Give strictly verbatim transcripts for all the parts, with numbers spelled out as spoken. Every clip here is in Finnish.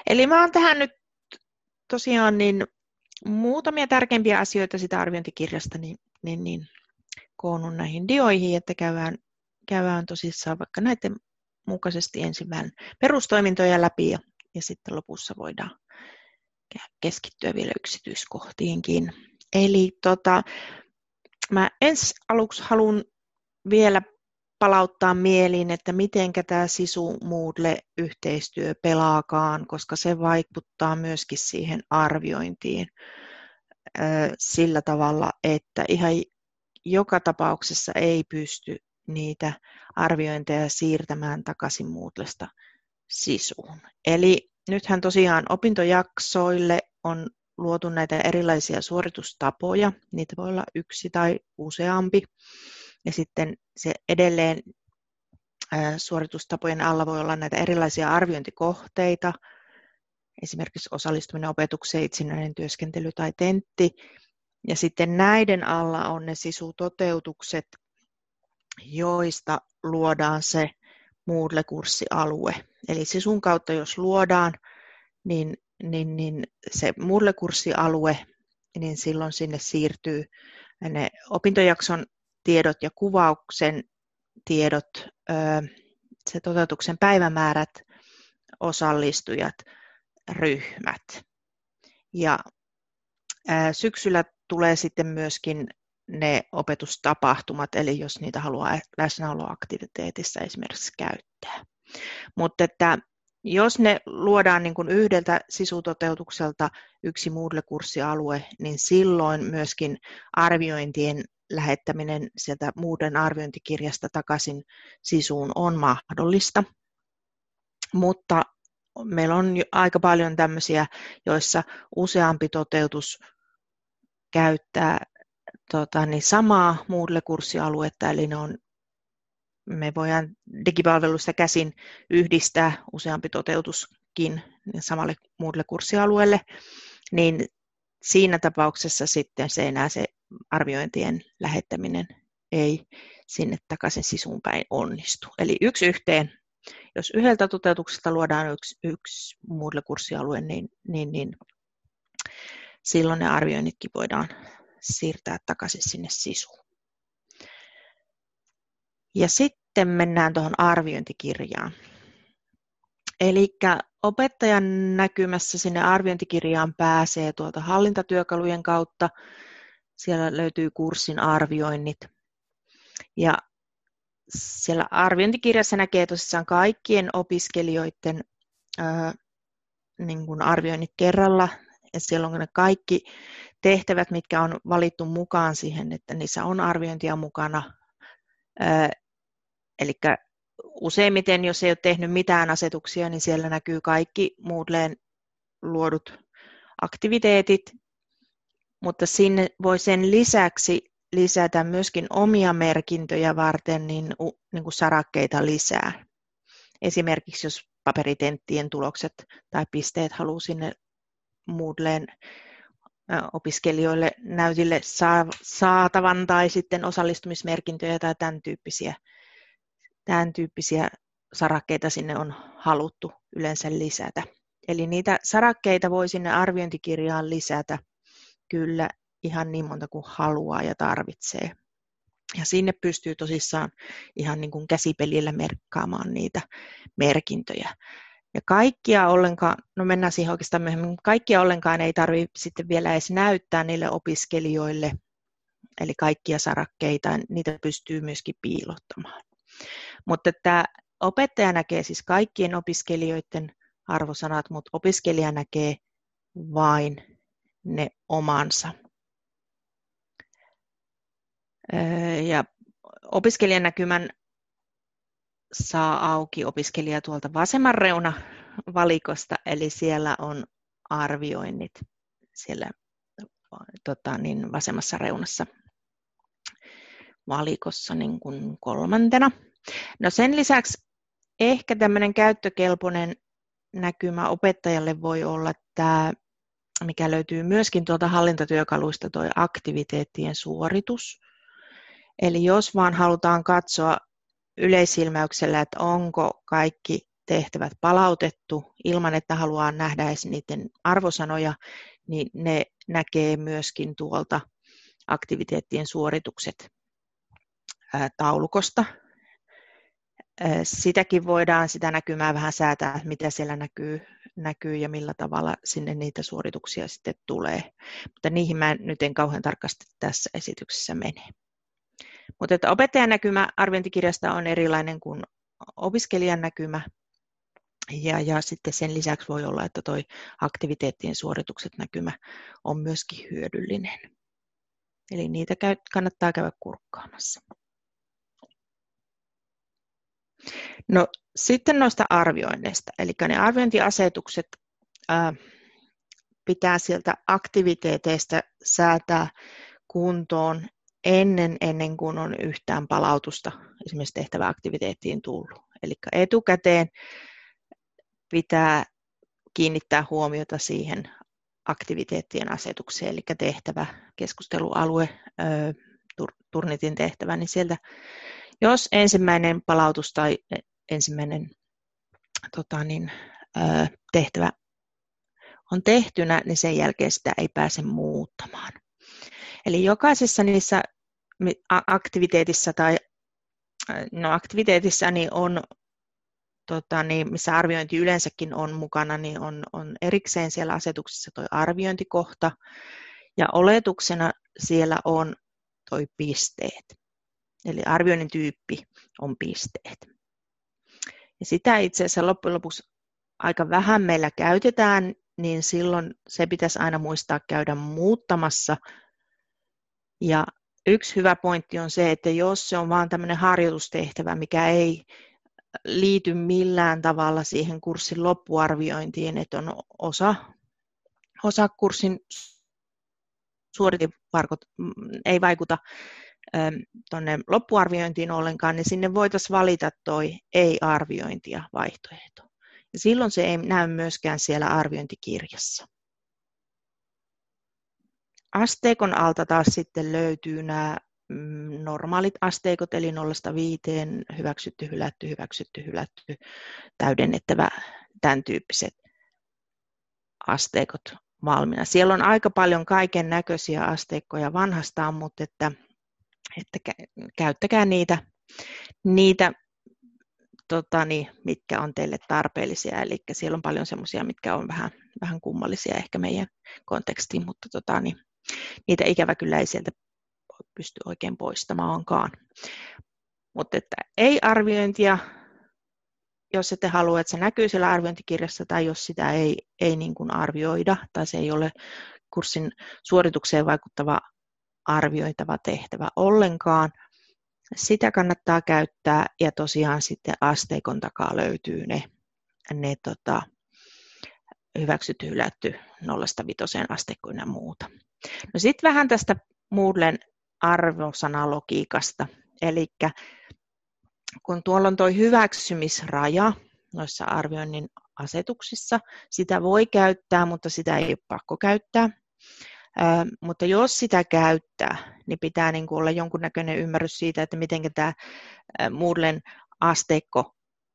Eli mä oon tähän nyt tosiaan niin muutamia tärkeimpiä asioita sitä arviointikirjasta niin, niin, niin koonnut näihin dioihin, että käydään, käydään tosissaan vaikka näiden mukaisesti ensin vähän perustoimintoja läpi ja, ja sitten lopussa voidaan keskittyä vielä yksityiskohtiinkin. Eli tota, mä ensi aluksi haluan vielä palauttaa mieliin, että miten tämä Sisu Moodle-yhteistyö pelaakaan, koska se vaikuttaa myöskin siihen arviointiin sillä tavalla, että ihan joka tapauksessa ei pysty niitä arviointeja siirtämään takaisin Moodlesta Sisuun. Eli nythän tosiaan opintojaksoille on luotu näitä erilaisia suoritustapoja, niitä voi olla yksi tai useampi. Ja sitten se edelleen suoritustapojen alla voi olla näitä erilaisia arviointikohteita, esimerkiksi osallistuminen opetukseen, itsenäinen työskentely tai tentti. Ja sitten näiden alla on ne sisutoteutukset, joista luodaan se Moodle-kurssialue. Eli sisun kautta jos luodaan, niin, niin, niin se Moodle-kurssialue, niin silloin sinne siirtyy ne opintojakson tiedot ja kuvauksen tiedot, se toteutuksen päivämäärät, osallistujat, ryhmät. Ja syksyllä tulee sitten myöskin ne opetustapahtumat, eli jos niitä haluaa läsnäoloaktiviteetissa esimerkiksi käyttää. Mutta että jos ne luodaan niin kuin yhdeltä sisutoteutukselta yksi Moodle-kurssialue, niin silloin myöskin arviointien lähettäminen sieltä Moodlen arviointikirjasta takaisin Sisuun on mahdollista. Mutta meillä on aika paljon tämmöisiä, joissa useampi toteutus käyttää tota, niin samaa Moodle-kurssialuetta, eli ne on, me voidaan digipalveluista käsin yhdistää useampi toteutuskin samalle Moodle-kurssialueelle, niin siinä tapauksessa sitten se enää se arviointien lähettäminen ei sinne takaisin Sisuun päin onnistu. Eli yksi yhteen, jos yhdeltä toteutuksesta luodaan yksi, yksi Moodle-kurssialue, niin, niin, niin silloin ne arvioinnitkin voidaan siirtää takaisin sinne Sisuun. Ja sitten mennään tuohon arviointikirjaan. Eli opettajan näkymässä sinne arviointikirjaan pääsee tuolta hallintatyökalujen kautta. Siellä löytyy kurssin arvioinnit. Ja siellä arviointikirjassa näkee tosissaan kaikkien opiskelijoiden ää, niin kuin arvioinnit kerralla. Ja siellä on ne kaikki tehtävät, mitkä on valittu mukaan siihen, että niissä on arviointia mukana. Ää, eli useimmiten, jos ei ole tehnyt mitään asetuksia, niin siellä näkyy kaikki Moodleen luodut aktiviteetit, mutta sinne voi sen lisäksi lisätä myöskin omia merkintöjä varten niin, niin kuin sarakkeita lisää. Esimerkiksi jos paperitenttien tulokset tai pisteet haluaa sinne Moodleen opiskelijoille näytille saatavan tai sitten osallistumismerkintöjä tai tämän tyyppisiä, tämän tyyppisiä sarakkeita sinne on haluttu yleensä lisätä. Eli niitä sarakkeita voi sinne arviointikirjaan lisätä kyllä ihan niin monta kuin haluaa ja tarvitsee. Ja sinne pystyy tosissaan ihan niin kuin käsipelillä merkkaamaan niitä merkintöjä. Ja kaikkia ollenkaan, no mennään siihen oikeastaan myöhemmin, kaikkia ollenkaan ei tarvitse sitten vielä edes näyttää niille opiskelijoille, eli kaikkia sarakkeita, niitä pystyy myöskin piilottamaan. Mutta tämä opettaja näkee siis kaikkien opiskelijoiden arvosanat, mutta opiskelija näkee vain ne omansa. Ja opiskelijan näkymän saa auki opiskelija tuolta vasemman reuna valikosta, eli siellä on arvioinnit siellä tota, niin vasemmassa reunassa valikossa niin kuin kolmantena. No sen lisäksi ehkä tämmöinen käyttökelpoinen näkymä opettajalle voi olla tämä, mikä löytyy myöskin tuolta hallintatyökaluista, tuo aktiviteettien suoritus. Eli jos vaan halutaan katsoa yleisilmäyksellä, että onko kaikki tehtävät palautettu ilman, että haluaa nähdä edes niiden arvosanoja, niin ne näkee myöskin tuolta aktiviteettien suoritukset taulukosta. Sitäkin voidaan sitä näkymää vähän säätää, mitä siellä näkyy, näkyy ja millä tavalla sinne niitä suorituksia sitten tulee. Mutta niihin mä nyt en kauhean tarkasti tässä esityksessä mene. Mutta että opettajan näkymä arviointikirjasta on erilainen kuin opiskelijan näkymä. Ja, ja sitten sen lisäksi voi olla, että tuo aktiviteettien suoritukset näkymä on myöskin hyödyllinen. Eli niitä käy, kannattaa käydä kurkkaamassa. No sitten noista arvioinneista, eli ne arviointiasetukset ää, pitää sieltä aktiviteeteista säätää kuntoon ennen, ennen kuin on yhtään palautusta esimerkiksi tehtäväaktiviteettiin tullut. Eli etukäteen pitää kiinnittää huomiota siihen aktiviteettien asetukseen, eli tehtävä, keskustelualue, Turnitin tehtävä, niin sieltä, jos ensimmäinen palautus tai ensimmäinen tota niin, tehtävä on tehtynä, niin sen jälkeen sitä ei pääse muuttamaan. Eli jokaisessa niissä aktiviteetissa tai no aktiviteetissa niin on Tota, niin, missä arviointi yleensäkin on mukana, niin on, on erikseen siellä asetuksessa tuo arviointikohta, ja oletuksena siellä on tuo pisteet. Eli arvioinnin tyyppi on pisteet. Ja sitä itse asiassa loppujen lopuksi aika vähän meillä käytetään, niin silloin se pitäisi aina muistaa käydä muuttamassa. Ja yksi hyvä pointti on se, että jos se on vain tämmöinen harjoitustehtävä, mikä ei liity millään tavalla siihen kurssin loppuarviointiin, että on osa, osa kurssin suoritevarkot ei vaikuta tuonne loppuarviointiin ollenkaan, niin sinne voitaisiin valita toi ei-arviointia vaihtoehto. Ja silloin se ei näy myöskään siellä arviointikirjassa. Asteikon alta taas sitten löytyy nämä normaalit asteikot, eli nollasta viiteen, hyväksytty, hylätty, hyväksytty, hylätty, täydennettävä, tämän tyyppiset asteikot valmiina. Siellä on aika paljon kaiken näköisiä asteikkoja vanhastaan, mutta että, että käyttäkää niitä, niitä tota niin, mitkä on teille tarpeellisia. Eli siellä on paljon semmoisia, mitkä on vähän, vähän kummallisia ehkä meidän kontekstiin, mutta tota niin, niitä ikävä kyllä ei sieltä pysty oikein poistamaankaan. Mutta että ei arviointia, jos ette halua, että se näkyy siellä arviointikirjassa, tai jos sitä ei, ei niin kuin arvioida, tai se ei ole kurssin suoritukseen vaikuttava arvioitava tehtävä ollenkaan, sitä kannattaa käyttää, ja tosiaan sitten asteikon takaa löytyy ne, ne tota, hyväksytty, hylätty, nollasta vitoseen asteikko ja muuta. No sitten vähän tästä Moodlen arvosanalogiikasta, eli kun tuolla on tuo hyväksymisraja noissa arvioinnin asetuksissa, sitä voi käyttää, mutta sitä ei ole pakko käyttää. Ö, mutta jos sitä käyttää, niin pitää niin kuin olla jonkunnäköinen ymmärrys siitä, että miten tämä Moodlen asteikko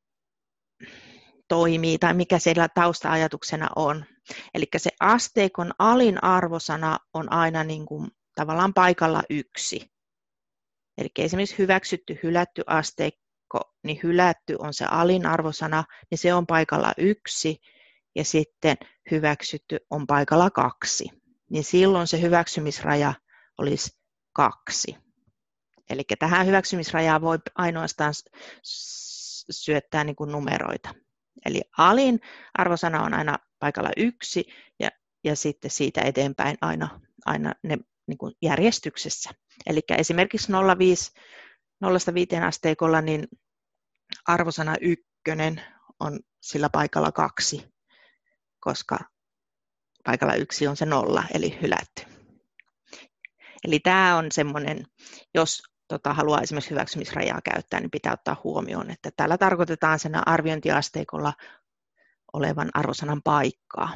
toimii tai mikä siellä tausta-ajatuksena on. Eli se asteikon alin arvosana on aina niin kuin tavallaan paikalla yksi. Eli esimerkiksi hyväksytty, hylätty asteikko, niin hylätty on se alin arvosana, niin se on paikalla yksi, ja sitten hyväksytty on paikalla kaksi. Niin silloin se hyväksymisraja olisi kaksi. Eli tähän hyväksymisrajaan voi ainoastaan syöttää niin kuin numeroita. Eli alin arvosana on aina paikalla yksi, ja, ja sitten siitä eteenpäin aina, aina ne niin kuin järjestyksessä. Eli esimerkiksi nollasta viiteen asteikolla niin arvosana ykkönen on sillä paikalla kaksi, koska paikalla yksi on se nolla, eli hylätty. Eli tämä on semmoinen, jos tota, haluaa esimerkiksi hyväksymisrajaa käyttää, niin pitää ottaa huomioon, että tällä tarkoitetaan sen arviointiasteikolla olevan arvosanan paikkaa.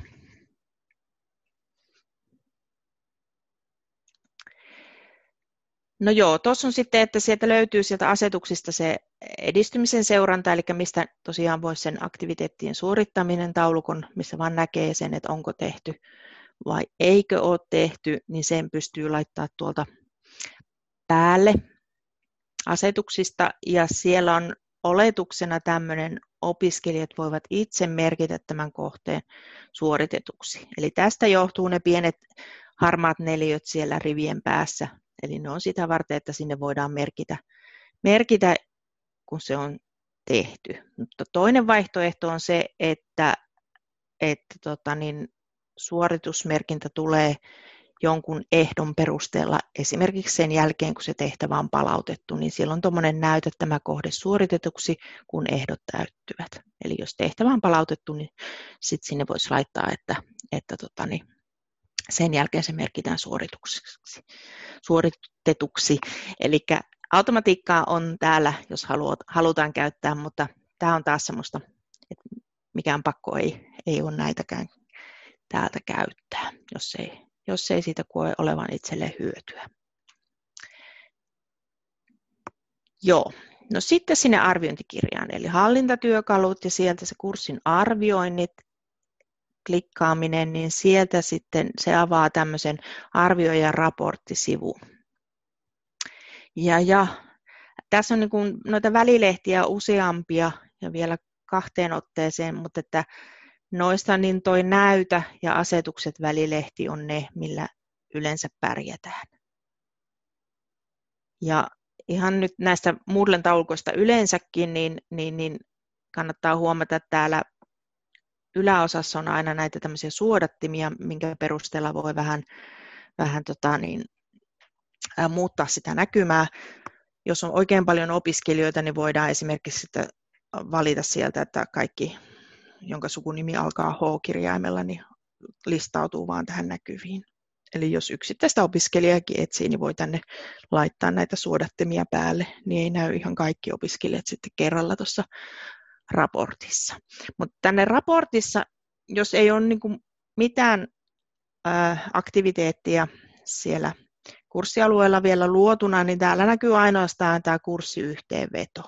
No joo, tuossa on sitten, että sieltä löytyy sieltä asetuksista se edistymisen seuranta, eli mistä tosiaan voisi sen aktiviteettien suorittaminen taulukon, missä vaan näkee sen, että onko tehty vai eikö ole tehty, niin sen pystyy laittaa tuolta päälle asetuksista, ja siellä on oletuksena tämmöinen, opiskelijat voivat itse merkitä tämän kohteen suoritetuksi. Eli tästä johtuu ne pienet harmaat neliöt siellä rivien päässä, eli ne on sitä varten, että sinne voidaan merkitä, merkitä kun se on tehty. Mutta toinen vaihtoehto on se, että, että tota niin, suoritusmerkintä tulee jonkun ehdon perusteella, esimerkiksi sen jälkeen, kun se tehtävä on palautettu, niin silloin tuommoinen näytä tämä kohde suoritetuksi, kun ehdot täyttyvät. Eli jos tehtävä on palautettu, niin sitten sinne voisi laittaa, että, että tota niin, sen jälkeen se merkitään suorituksi. suoritetuksi. Eli automatiikkaa on täällä, jos halutaan käyttää, mutta tämä on taas semmoista, että mikään pakko ei, ei ole näitäkään täältä käyttää, jos ei, jos ei siitä koe olevan itselleen hyötyä. Joo, no sitten sinne arviointikirjaan, eli hallintatyökalut ja sieltä se kurssin arvioinnit, klikkaaminen, niin sieltä sitten se avaa tämmöisen arvioijan raporttisivun. Ja, ja tässä on niin kuin noita välilehtiä useampia ja vielä kahteen otteeseen, mutta että noista niin toi näytä ja asetukset välilehti on ne, millä yleensä pärjätään. Ja ihan nyt näistä Moodlen taulukoista yleensäkin, niin, niin, niin kannattaa huomata, että täällä yläosassa on aina näitä tämmöisiä suodattimia, minkä perusteella voi vähän, vähän tota niin, ää, muuttaa sitä näkymää. Jos on oikein paljon opiskelijoita, niin voidaan esimerkiksi sitä valita sieltä, että kaikki, jonka sukunimi alkaa H-kirjaimella, niin listautuu vaan tähän näkyviin. Eli jos yksittäistä opiskelijaakin etsii, niin voi tänne laittaa näitä suodattimia päälle, niin ei näy ihan kaikki opiskelijat sitten kerralla tuossa raportissa. Mutta tänne raportissa, jos ei ole niin kuin mitään ää, aktiviteettia siellä kurssialueella vielä luotuna, niin täällä näkyy ainoastaan tämä kurssiyhteenveto.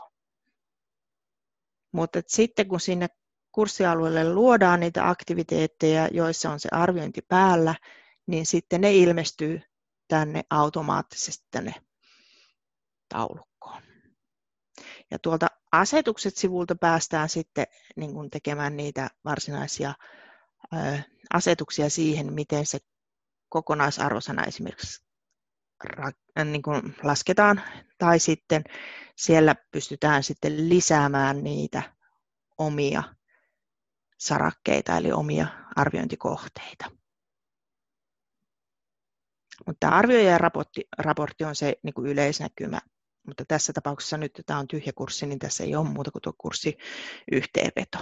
Mutta sitten kun sinne kurssialueelle luodaan niitä aktiviteetteja, joissa on se arviointi päällä, niin sitten ne ilmestyy tänne automaattisesti tänne taulukkoon. Ja tuolta asetukset-sivulta päästään sitten niin kuin tekemään niitä varsinaisia ö, asetuksia siihen, miten se kokonaisarvosana esimerkiksi niin kuin lasketaan, tai sitten siellä pystytään sitten lisäämään niitä omia sarakkeita, eli omia arviointikohteita. Mutta arvioijan raportti, raportti on se niin kuin yleisnäkymä, mutta tässä tapauksessa nyt tämä on tyhjä kurssi, niin tässä ei ole muuta kuin tuo kurssi yhteenveto.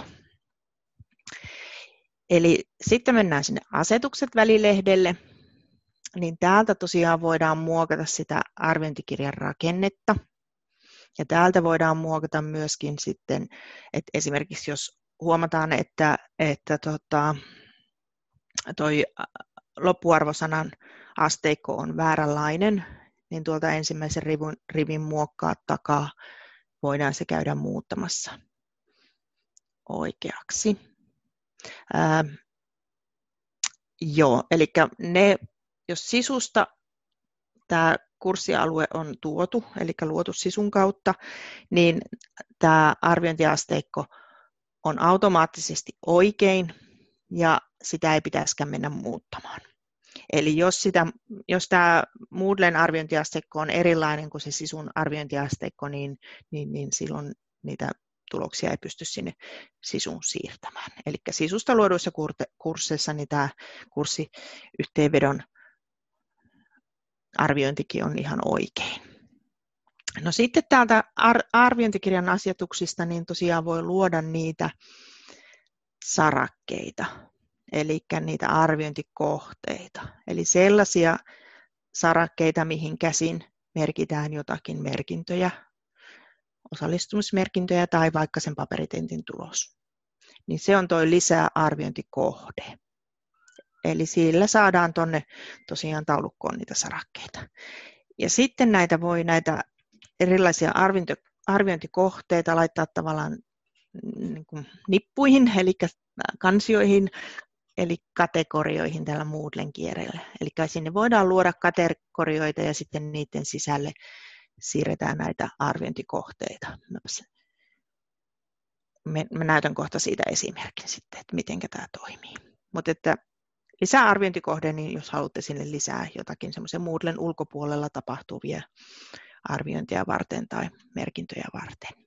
Eli sitten mennään sinne asetukset välilehdelle, niin täältä tosiaan voidaan muokata sitä arviointikirjan rakennetta. Ja täältä voidaan muokata myöskin sitten, että esimerkiksi jos huomataan, että, että tota, toi loppuarvosanan asteikko on vääränlainen, niin tuolta ensimmäisen rivin, rivin muokkaa takaa voidaan se käydä muuttamassa oikeaksi. Ää, joo, eli ne, jos sisusta tämä kurssialue on tuotu, eli luotu sisun kautta, niin tämä arviointiasteikko on automaattisesti oikein ja sitä ei pitäisikään mennä muuttamaan. Eli jos, sitä, jos tämä Moodlen arviointiasteikko on erilainen kuin se sisun arviointiasteikko, niin, niin, niin silloin niitä tuloksia ei pysty sinne sisuun siirtämään. Eli sisusta luoduissa kursseissa niin tämä kurssiyhteenvedon arviointikin on ihan oikein. No sitten täältä arviointikirjan asetuksista niin tosiaan voi luoda niitä sarakkeita, eli niitä arviointikohteita, eli sellaisia sarakkeita, mihin käsin merkitään jotakin merkintöjä, osallistumismerkintöjä tai vaikka sen paperitentin tulos. Niin se on tuo lisää arviointikohde. Eli sillä saadaan tuonne tosiaan taulukkoon niitä sarakkeita. Ja sitten näitä voi näitä erilaisia arviointi, arviointikohteita laittaa tavallaan niin kuin nippuihin, eli kansioihin, eli kategorioihin tällä Moodlen kierrellä. Eli sinne voidaan luoda kategorioita ja sitten niiden sisälle siirretään näitä arviointikohteita. Mä näytän kohta siitä esimerkin sitten, että miten tämä toimii. Mutta että lisää arviointikohde, niin jos haluatte sinne lisää jotakin semmoisen Moodlen ulkopuolella tapahtuvia arviointia varten tai merkintöjä varten.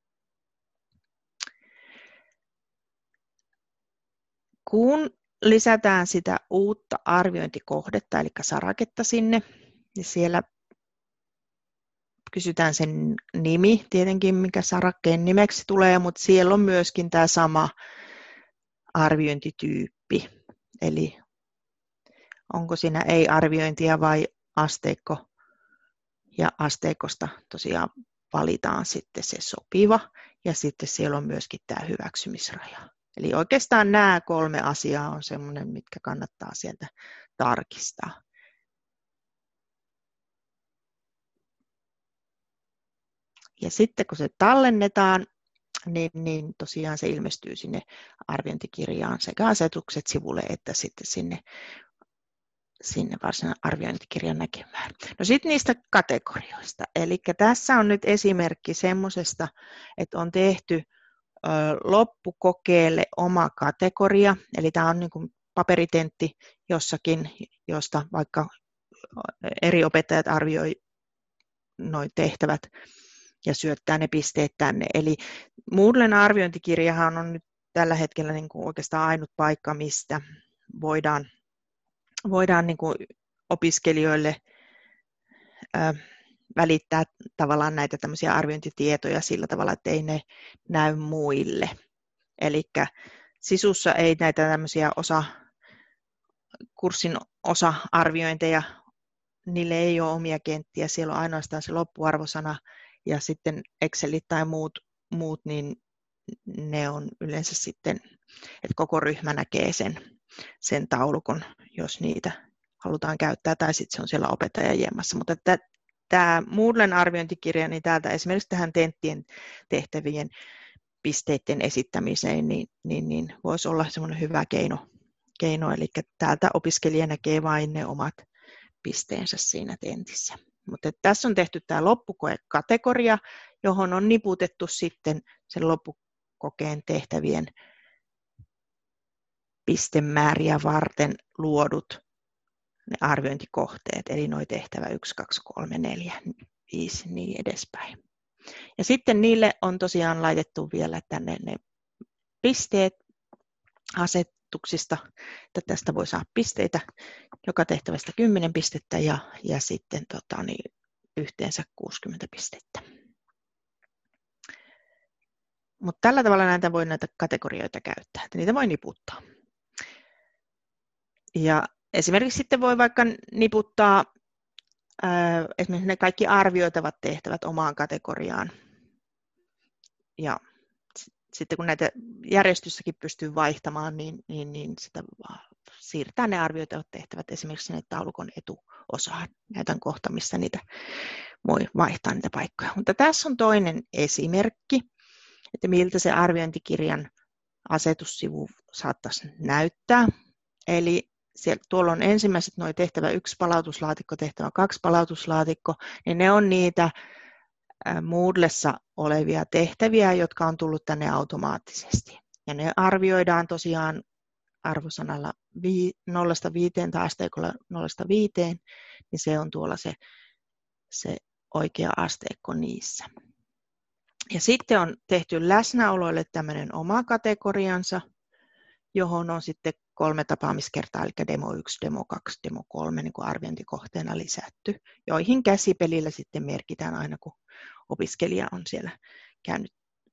Kun lisätään sitä uutta arviointikohdetta, eli saraketta sinne, niin siellä kysytään sen nimi, tietenkin mikä sarakkeen nimeksi tulee, mutta siellä on myöskin tämä sama arviointityyppi. Eli onko siinä ei-arviointia vai asteikko, ja asteikosta tosiaan valitaan sitten se sopiva, ja sitten siellä on myöskin tämä hyväksymisraja. Eli oikeastaan nämä kolme asiaa on semmoinen, mitkä kannattaa sieltä tarkistaa. Ja sitten kun se tallennetaan, niin, niin tosiaan se ilmestyy sinne arviointikirjaan sekä asetukset sivulle että sitten sinne, sinne varsinaisen arviointikirjan näkemään. No sitten niistä kategorioista. Eli tässä on nyt esimerkki semmoisesta, että on tehty ö, loppukokeelle oma kategoria. Eli tämä on niin kuin paperitentti jossakin, josta vaikka eri opettajat arvioi nuo tehtävät ja syöttää ne pisteet tänne. Eli Moodlen arviointikirjahan on nyt tällä hetkellä niin kuin oikeastaan ainut paikka, mistä voidaan, voidaan niin kuin opiskelijoille äh, välittää tavallaan näitä tämmöisiä arviointitietoja sillä tavalla, että ei ne näy muille. Eli sisussa ei näitä tämmöisiä osa, kurssin osa-arviointeja, niille ei ole omia kenttiä, siellä on ainoastaan se loppuarvosana, ja sitten Excelit tai muut, muut, niin ne on yleensä sitten, että koko ryhmä näkee sen, sen taulukon, jos niitä halutaan käyttää, tai sitten se on siellä opettajan jemmassa. Mutta että tämä Moodlen arviointikirja, niin täältä esimerkiksi tähän tenttien tehtävien pisteiden esittämiseen, niin, niin, niin voisi olla semmoinen hyvä keino, keino, eli täältä opiskelija näkee vain ne omat pisteensä siinä tentissä. Mutta tässä on tehty tämä loppukoekategoria, johon on niputettu sitten sen loppukokeen tehtävien pistemääriä varten luodut ne arviointikohteet, eli nuo tehtävä yksi, kaksi, kolme, neljä, viisi, niin edespäin. Ja sitten niille on tosiaan laitettu vielä tänne ne pisteet asetuksista, että tästä voi saada pisteitä, joka tehtävästä kymmenen pistettä ja, ja sitten tota, niin, yhteensä kuusikymmentä pistettä. Mutta tällä tavalla näitä voi näitä kategorioita käyttää, että niitä voi niputtaa. Ja esimerkiksi sitten voi vaikka niputtaa ää, esimerkiksi ne kaikki arvioitavat tehtävät omaan kategoriaan. Ja sitten kun näitä järjestyssäkin pystyy vaihtamaan, niin, niin, niin sitä siirtää ne arvioitavat tehtävät esimerkiksi sinne taulukon etuosaan. Näytän kohta, missä niitä voi vaihtaa niitä paikkoja. Mutta tässä on toinen esimerkki, että miltä se arviointikirjan asetussivu saattaisi näyttää. Eli siellä, tuolla on ensimmäiset nuo tehtävä yksi palautuslaatikko, tehtävä kaksi palautuslaatikko, niin ne on niitä Moodlessa olevia tehtäviä, jotka on tullut tänne automaattisesti. Ja ne arvioidaan tosiaan arvosanalla nollasta viiteen tai asteikolla nollasta viiteen, niin se on tuolla se, se oikea asteikko niissä. Ja sitten on tehty läsnäoloille tämmöinen oma kategoriansa, johon on sitten kolme tapaamiskertaa, eli demo yksi, demo kaksi, demo kolme niin kuin arviointikohteena lisätty, joihin käsipelillä sitten merkitään aina, kun opiskelija on siellä käynyt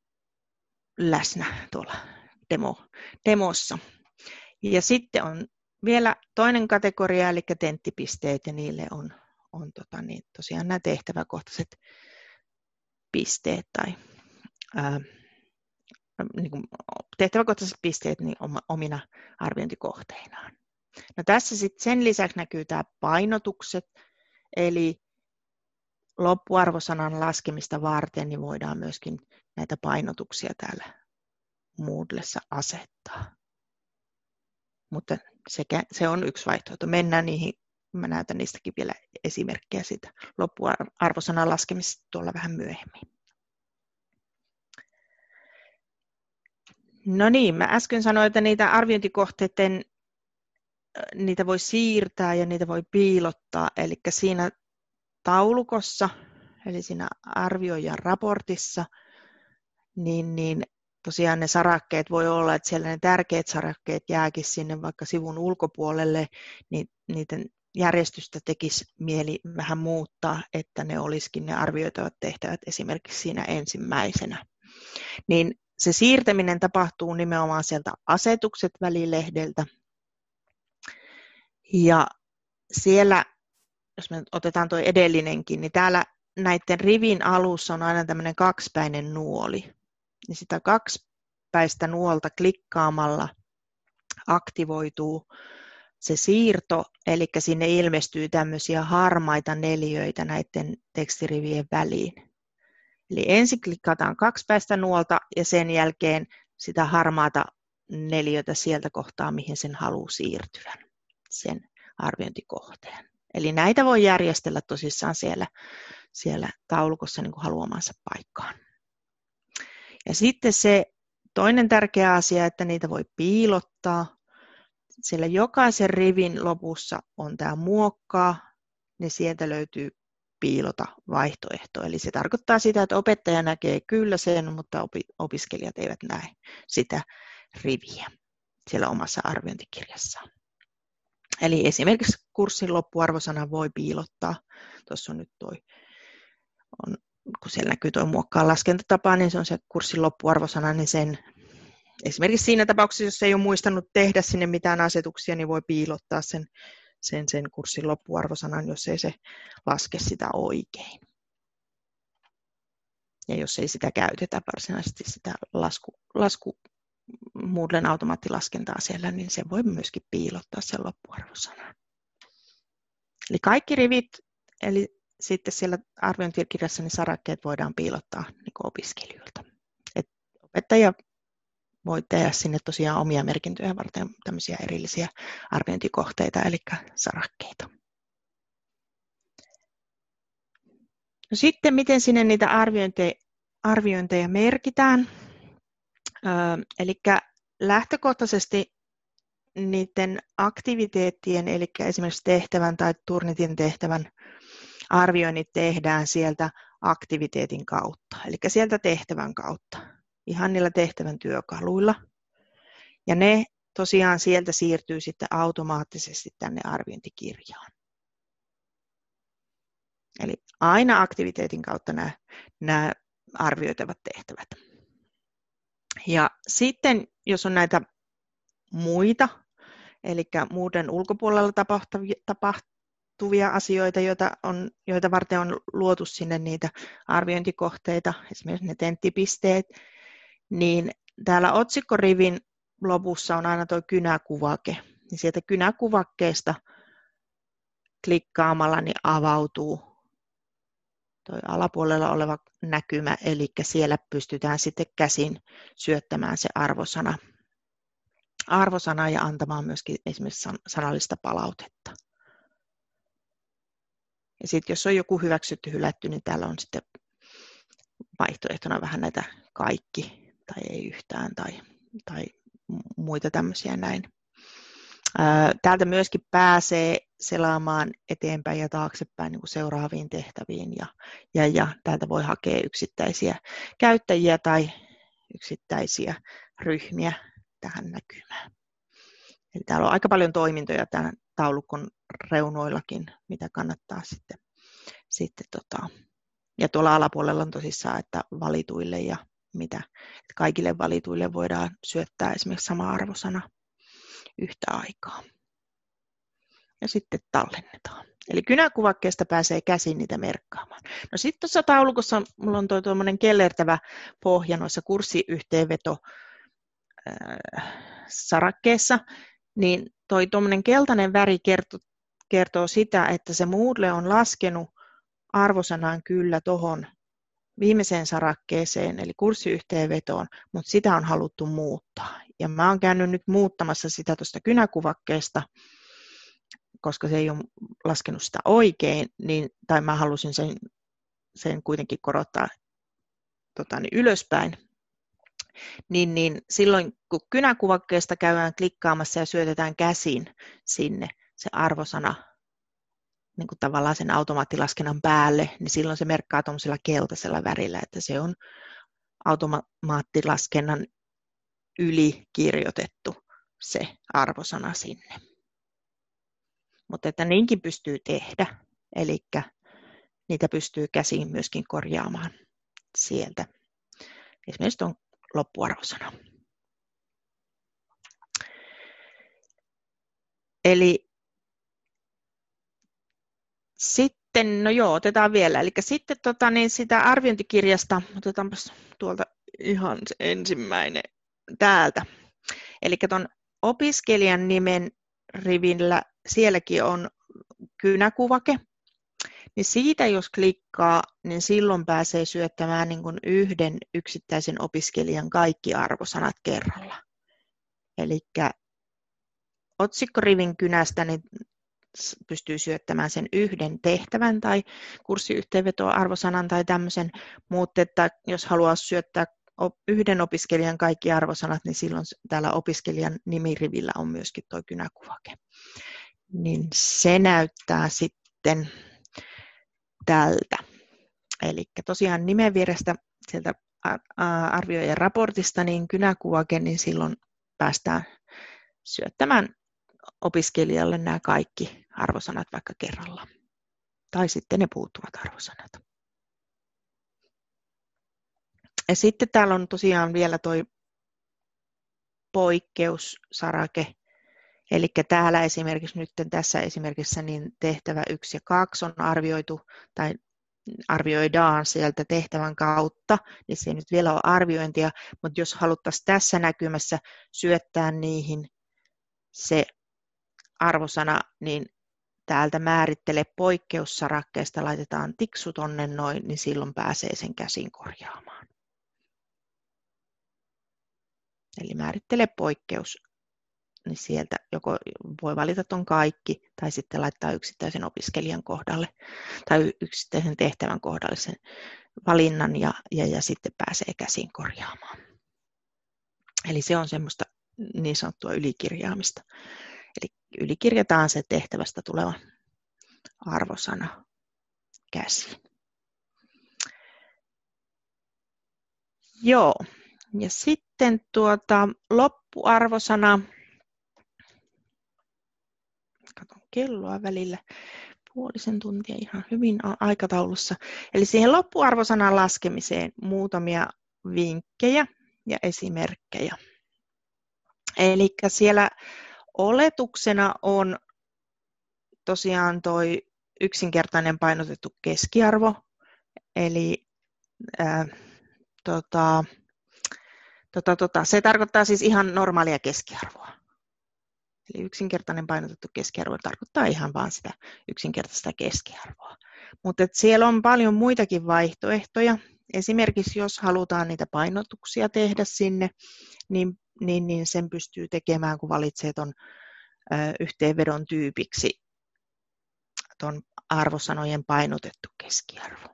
läsnä tuolla demo, demossa. Ja sitten on vielä toinen kategoria, eli tenttipisteet, ja niille on, on tota, niin tosiaan nämä tehtäväkohtaiset pisteet tai ää, niin kuin tehtäväkohtaiset pisteet niin omina arviointikohteinaan. No tässä sitten sen lisäksi näkyy tämä painotukset, eli loppuarvosanan laskemista varten niin voidaan myöskin näitä painotuksia täällä Moodlessa asettaa. Mutta sekä, se on yksi vaihtoehto. Mennään niihin, mä näytän niistäkin vielä esimerkkejä siitä loppuarvosanan laskemisesta tuolla vähän myöhemmin. No niin, mä äsken sanoin, että niitä arviointikohteiden, niitä voi siirtää ja niitä voi piilottaa, eli siinä taulukossa, eli siinä arvioijan raportissa, niin, niin tosiaan ne sarakkeet voi olla, että siellä ne tärkeät sarakkeet jääkin sinne vaikka sivun ulkopuolelle, niin niiden järjestystä tekisi mieli vähän muuttaa, että ne olisikin ne arvioitavat tehtävät esimerkiksi siinä ensimmäisenä. Niin se siirtäminen tapahtuu nimenomaan sieltä asetukset välilehdeltä. Ja siellä, jos me otetaan tuo edellinenkin, niin täällä näiden rivin alussa on aina tämmöinen kaksipäinen nuoli. Niin sitä kaksipäistä nuolta klikkaamalla aktivoituu se siirto, eli sinne ilmestyy tämmöisiä harmaita neliöitä näiden tekstirivien väliin. Eli ensin klikataan kaksipäistä nuolta ja sen jälkeen sitä harmaata neliötä sieltä kohtaa, mihin sen haluaa siirtyä, sen arviointikohteen. Eli näitä voi järjestellä tosissaan siellä, siellä taulukossa niin kuin haluamansa paikkaan. Ja sitten se toinen tärkeä asia, että niitä voi piilottaa. Siellä jokaisen rivin lopussa on tämä muokkaa, niin sieltä löytyy piilota vaihtoehto. Eli se tarkoittaa sitä, että opettaja näkee kyllä sen, mutta opiskelijat eivät näe sitä riviä siellä omassa arviointikirjassaan. Eli esimerkiksi kurssin loppuarvosana voi piilottaa. Tuossa on nyt toi, on, kun siellä näkyy tuo muokkaa laskentatapa, niin se on se kurssin loppuarvosana, niin sen esimerkiksi siinä tapauksessa, jos ei ole muistanut tehdä sinne mitään asetuksia, niin voi piilottaa sen, sen, sen kurssin loppuarvosanan, jos ei se laske sitä oikein. Ja jos ei sitä käytetä varsinaisesti sitä lasku, lasku Moodlen automaattilaskentaa siellä, niin se voi myöskin piilottaa sen loppuarvosanan. Eli kaikki rivit, eli sitten siellä arviointikirjassa niin sarakkeet voidaan piilottaa niin kuin opiskelijoilta. Et opettaja voi tehdä sinne tosiaan omia merkintöjä varten tämmöisiä erillisiä arviointikohteita, eli sarakkeita. No sitten, miten sinne niitä arviointeja, arviointeja merkitään? Öö, eli lähtökohtaisesti niiden aktiviteettien, eli esimerkiksi tehtävän tai Turnitin tehtävän arvioinnit tehdään sieltä aktiviteetin kautta, eli sieltä tehtävän kautta, ihan niillä tehtävän työkaluilla. Ja ne tosiaan sieltä siirtyy sitten automaattisesti tänne arviointikirjaan. Eli aina aktiviteetin kautta nämä, nämä arvioitavat tehtävät. Ja sitten, jos on näitä muita, eli Moodlen ulkopuolella tapahtuvia asioita, joita, on, joita varten on luotu sinne niitä arviointikohteita, esimerkiksi ne tenttipisteet, niin täällä otsikkorivin lopussa on aina tuo kynäkuvake. Niin sieltä kynäkuvakkeesta klikkaamalla niin avautuu tuo alapuolella oleva näkymä, eli siellä pystytään sitten käsin syöttämään se arvosana, arvosana ja antamaan myöskin esimerkiksi sanallista palautetta. Ja sitten jos on joku hyväksytty, hylätty, niin täällä on sitten vaihtoehtona vähän näitä kaikki tai ei yhtään tai, tai muita tämmöisiä näin. Täältä myöskin pääsee selaamaan eteenpäin ja taaksepäin niin kuin seuraaviin tehtäviin ja, ja, ja täältä voi hakea yksittäisiä käyttäjiä tai yksittäisiä ryhmiä tähän näkymään. Eli täällä on aika paljon toimintoja tämän taulukon reunoillakin, mitä kannattaa sitten, sitten tota, ja tuolla alapuolella on tosissaan, että valituille ja mitä, että kaikille valituille voidaan syöttää esimerkiksi sama arvosana yhtä aikaa. Ja sitten tallennetaan. Eli kynäkuvakkeesta pääsee käsin niitä merkkaamaan. No sitten tuossa taulukossa mulla on tuo tuommoinen kellertävä pohja noissa kurssiyhteenveto sarakkeessa, niin toi tuommoinen keltainen väri kertoo, kertoo sitä, että se Moodle on laskenut arvosanan kyllä tuohon viimeiseen sarakkeeseen, eli kurssiyhteenvetoon, mutta sitä on haluttu muuttaa. Ja mä oon käynyt nyt muuttamassa sitä tuosta kynäkuvakkeesta, koska se ei ole laskenut sitä oikein, niin, tai mä halusin sen, sen kuitenkin korottaa tota, niin ylöspäin. Niin, niin silloin kun kynäkuvakkeesta käydään klikkaamassa ja syötetään käsin sinne se arvosana, niin kuin tavallaan sen automaattilaskennan päälle, niin silloin se merkkaa tuollaisella keltaisella värillä, että se on automaattilaskennan yli kirjoitettu se arvosana sinne. Mutta että niinkin pystyy tehdä, eli niitä pystyy käsiin myöskin korjaamaan sieltä. Esimerkiksi tuon loppuarvosana. Eli sitten, no joo, otetaan vielä. Eli sitten tota, niin sitä arviointikirjasta, otetaanpas tuolta ihan se ensimmäinen täältä. Eli tuon opiskelijan nimen rivillä, sielläkin on kynäkuvake. Niin siitä jos klikkaa, niin silloin pääsee syöttämään niin kuin yhden yksittäisen opiskelijan kaikki arvosanat kerralla. Eli otsikkorivin kynästä niin pystyy syöttämään sen yhden tehtävän tai kurssiyhteenveto-arvosanan tai tämmöisen, mutta että jos haluaa syöttää yhden opiskelijan kaikki arvosanat, niin silloin täällä opiskelijan nimirivillä on myöskin tuo kynäkuvake. Niin se näyttää sitten tältä. Eli tosiaan nimen vierestä sieltä arvioijan raportista niin kynäkuvake, niin silloin päästään syöttämään opiskelijalle nämä kaikki arvosanat vaikka kerralla. Tai sitten ne puuttuvat arvosanat. Ja sitten täällä on tosiaan vielä tuo poikkeussarake. Eli täällä esimerkiksi nyt tässä esimerkissä niin tehtävä yksi ja kaksi on arvioitu tai arvioidaan sieltä tehtävän kautta, niin se ei nyt vielä ole arviointia, mutta jos haluttaisiin tässä näkymässä syöttää niihin se arvosana, niin täältä määrittele poikkeussarakkeesta laitetaan tiksu tonne noin, niin silloin pääsee sen käsin korjaamaan. Eli määrittele poikkeus, niin sieltä joko voi valita ton kaikki tai sitten laittaa yksittäisen opiskelijan kohdalle tai yksittäisen tehtävän kohdalle sen valinnan ja, ja, ja sitten pääsee käsin korjaamaan. Eli se on semmoista niin sanottua ylikirjaamista. Eli ylikirjataan se tehtävästä tuleva arvosana käsiin. Joo, ja sitten tuota loppuarvosana. Katon kelloa välillä. Puolisen tuntia ihan hyvin aikataulussa. Eli siihen loppuarvosanan laskemiseen muutamia vinkkejä ja esimerkkejä. Eli siellä oletuksena on tosiaan tuo yksinkertainen painotettu keskiarvo. Eli ää, tota, tota, tota, se tarkoittaa siis ihan normaalia keskiarvoa. Eli yksinkertainen painotettu keskiarvo tarkoittaa ihan vain sitä yksinkertaista keskiarvoa. Mutta siellä on paljon muitakin vaihtoehtoja. Esimerkiksi jos halutaan niitä painotuksia tehdä sinne, niin, niin, niin sen pystyy tekemään, kun valitsee tuon yhteenvedon tyypiksi tuon arvosanojen painotettu keskiarvo.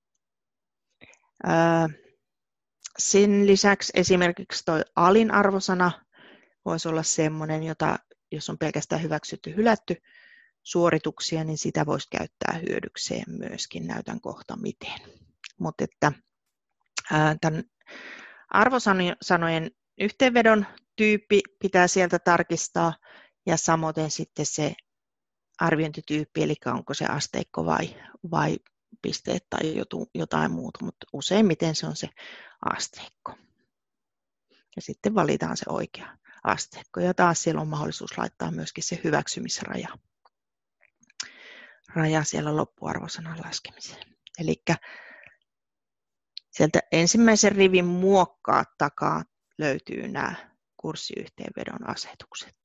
Ää, sen lisäksi esimerkiksi tuo alin arvosana voisi olla sellainen, jota jos on pelkästään hyväksytty, hylätty suorituksia, niin sitä voisi käyttää hyödykseen myöskin. Näytän kohta miten. Mutta että ää, tämän arvosanojen yhteenvedon tyyppi pitää sieltä tarkistaa ja samoin sitten se arviointityyppi, eli onko se asteikko vai, vai pisteet tai jotain muuta, mutta useimmiten se on se asteikko. Ja sitten valitaan se oikea asteikko. Ja taas siellä on mahdollisuus laittaa myöskin se hyväksymisraja raja siellä loppuarvosanan laskemiseen. Eli sieltä ensimmäisen rivin muokkaa takaa löytyy nämä kurssiyhteenvedon asetukset.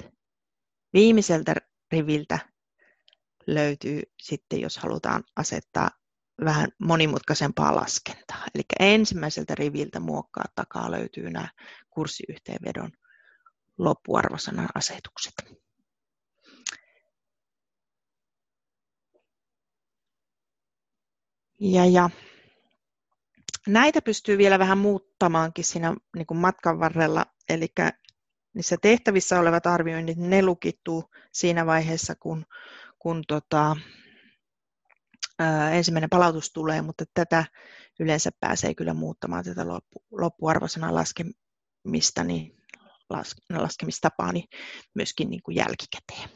Viimeiseltä riviltä löytyy sitten, jos halutaan asettaa vähän monimutkaisempaa laskentaa. Eli ensimmäiseltä riviltä muokkaa takaa löytyy nämä kurssiyhteenvedon loppuarvosanan asetukset. Ja, ja näitä pystyy vielä vähän muuttamaankin siinä niin kuin matkan varrella, eli niissä tehtävissä olevat arvioinnit, ne lukittuu siinä vaiheessa, kun, kun tota, ää, ensimmäinen palautus tulee, mutta tätä yleensä pääsee kyllä muuttamaan tätä loppu, loppuarvosanan laskemista, niin las, laskemistapaa niin myöskin niin kuin jälkikäteen.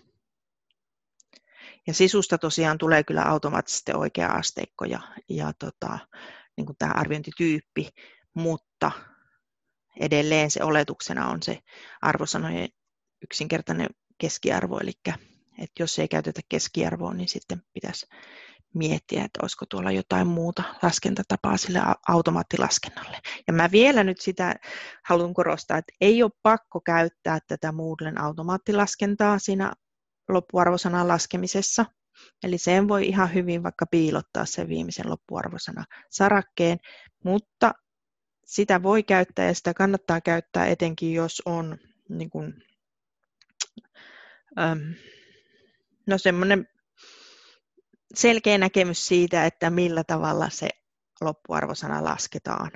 Ja sisusta tosiaan tulee kyllä automaattisesti oikea asteikko ja, ja tota, niin kuin tämä arviointityyppi, mutta edelleen se oletuksena on se arvosanojen yksinkertainen keskiarvo, eli että jos ei käytetä keskiarvoa, niin sitten pitäisi miettiä, että olisiko tuolla jotain muuta laskentatapaa sille automaattilaskennalle. Ja mä vielä nyt sitä haluan korostaa, että ei ole pakko käyttää tätä Moodlen automaattilaskentaa siinä loppuarvosanan laskemisessa. Eli sen voi ihan hyvin vaikka piilottaa sen viimeisen loppuarvosana sarakkeen, mutta sitä voi käyttää ja sitä kannattaa käyttää etenkin, jos on niin kuin, äm, no semmoinen selkeä näkemys siitä, että millä tavalla se loppuarvosana lasketaan.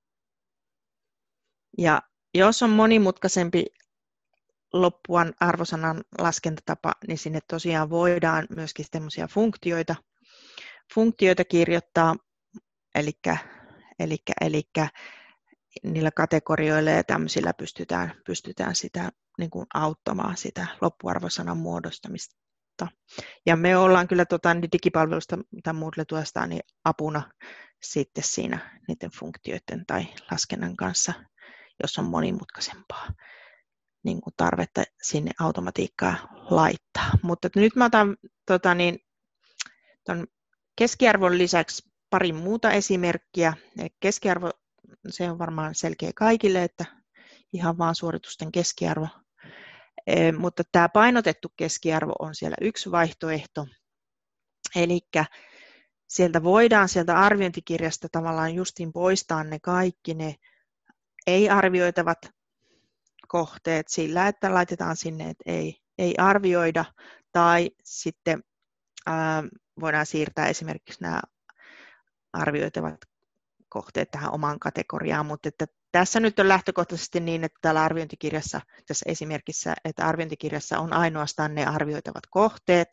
Ja jos on monimutkaisempi loppuan arvosanan laskentatapa, niin sinne tosiaan voidaan myöskin semmoisia funktioita, funktioita kirjoittaa, eli, eli, eli niillä kategorioilla ja tämmöisillä pystytään, pystytään sitä niin kuin auttamaan sitä loppuarvosanan muodostamista. Ja me ollaan kyllä tuota, niin digipalvelusta, mitä Moodle tuostaa, niin apuna sitten siinä niiden funktioiden tai laskennan kanssa, jos on monimutkaisempaa niin kuin tarvetta sinne automatiikkaa laittaa. Mutta nyt mä otan tota, niin, ton keskiarvon lisäksi pari muuta esimerkkiä. Keskiarvo, se on varmaan selkeä kaikille, että ihan vaan suoritusten keskiarvo. E, mutta tämä painotettu keskiarvo on siellä yksi vaihtoehto. Eli sieltä voidaan sieltä arviointikirjasta tavallaan justiin poistaa ne kaikki ne ei-arvioitavat kohteet sillä, että laitetaan sinne, että ei, ei arvioida, tai sitten ää, voidaan siirtää esimerkiksi nämä arvioitavat kohteet tähän omaan kategoriaan, mutta että tässä nyt on lähtökohtaisesti niin, että täällä arviointikirjassa, tässä esimerkissä, että arviointikirjassa on ainoastaan ne arvioitavat kohteet,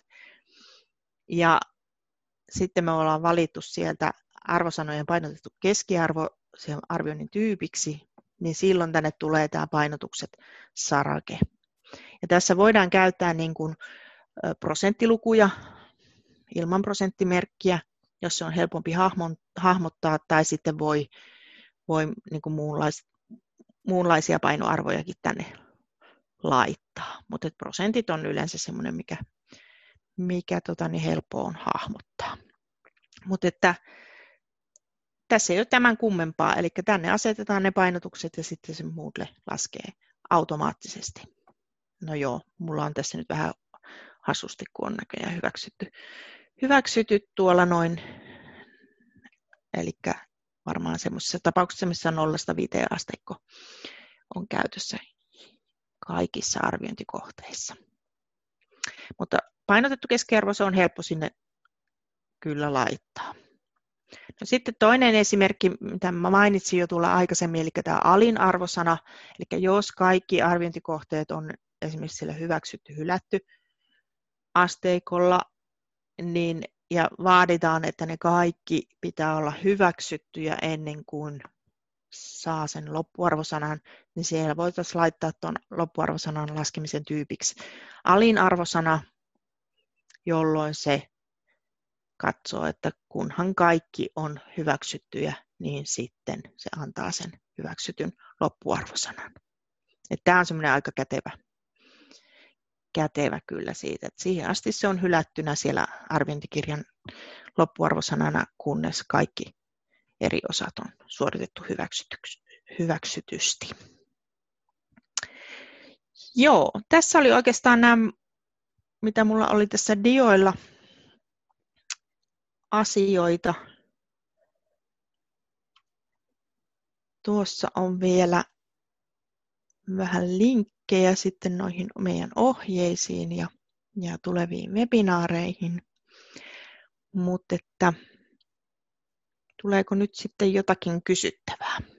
ja sitten me ollaan valittu sieltä arvosanojen painotettu keskiarvo sen arvioinnin tyypiksi, niin silloin tänne tulee tämä painotukset sarake. Ja tässä voidaan käyttää niin kuin prosenttilukuja ilman prosenttimerkkiä, jos se on helpompi hahmottaa, tai sitten voi, voi niin kuin muunlais, muunlaisia painoarvojakin tänne laittaa. Mutta prosentit on yleensä semmoinen, mikä, mikä tota, niin helppo on hahmottaa. Mutta että tässä ei ole tämän kummempaa, eli tänne asetetaan ne painotukset ja sitten se Moodle laskee automaattisesti. No joo, mulla on tässä nyt vähän hassusti, kun on näköjään hyväksytty, hyväksytty tuolla noin, eli varmaan semmoisessa tapauksessa, missä nollasta viiteen asteikko on käytössä kaikissa arviointikohteissa. Mutta painotettu keskiarvo, se on helppo sinne kyllä laittaa. No sitten toinen esimerkki, mitä mä mainitsin jo tuolla aikaisemmin, eli tämä alin arvosana, eli jos kaikki arviointikohteet on esimerkiksi sillä hyväksytty, hylätty asteikolla, niin, ja vaaditaan, että ne kaikki pitää olla hyväksyttyjä ennen kuin saa sen loppuarvosanan, niin siellä voitaisiin laittaa tuon loppuarvosanan laskemisen tyypiksi alin arvosana, jolloin se katsoo, että kunhan kaikki on hyväksyttyjä, niin sitten se antaa sen hyväksytyn loppuarvosanan. Että tämä on semmoinen aika kätevä, kätevä kyllä siitä, että siihen asti se on hylättynä siellä arviointikirjan loppuarvosanana, kunnes kaikki eri osat on suoritettu hyväksytysti. Joo, tässä oli oikeastaan nämä, mitä mulla oli tässä dioilla asioita tuossa on vielä vähän linkkejä sitten noihin meidän ohjeisiin ja, ja tuleviin webinaareihin. Mutta että tuleeko nyt sitten jotakin kysyttävää?